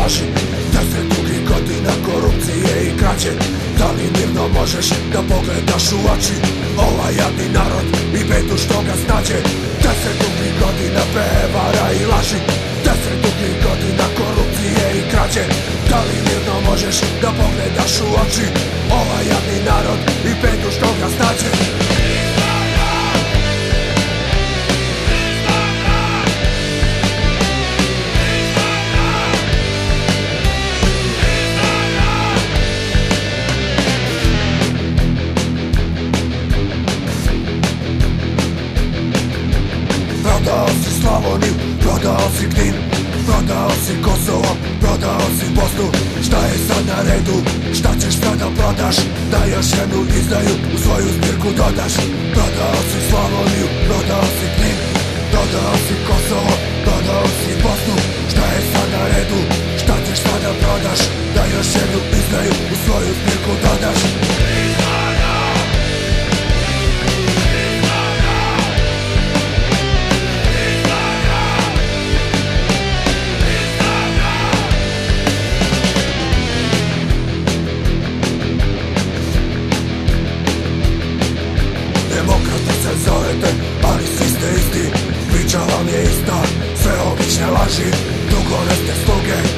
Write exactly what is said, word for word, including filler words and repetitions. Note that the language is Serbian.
laži. Deset dugih godina korupcije i krađe. Da li mirno možeš da pogledaš u oči ovaj jadni narod i bedu što ga snađe? Deset dugih godina prevara i laži. Deset dugih godina korupcije i krađe. Da li mirno možeš da pogledaš u oči ovaj jadni narod i bedu što ga snađe? Prodao si Slavoniju, prodao si Knin, prodao si Kosovo, prodao si Bosnu. Šta je sad na redu, šta ćeš sada prodaš? Da još jednu izdaju u svoju zbirku dodaš. Prodao si Slavoniju, prodao si Knin, prodao si Kosovo, prodao si Bosnu. Šta je sad na redu, šta ćeš sada prodaš? Da još jednu izdaju u svoju zbirku dodaš. Zovete, ali svi ste isti, priča vam je ista, sve obične laži, dugoveste sluge.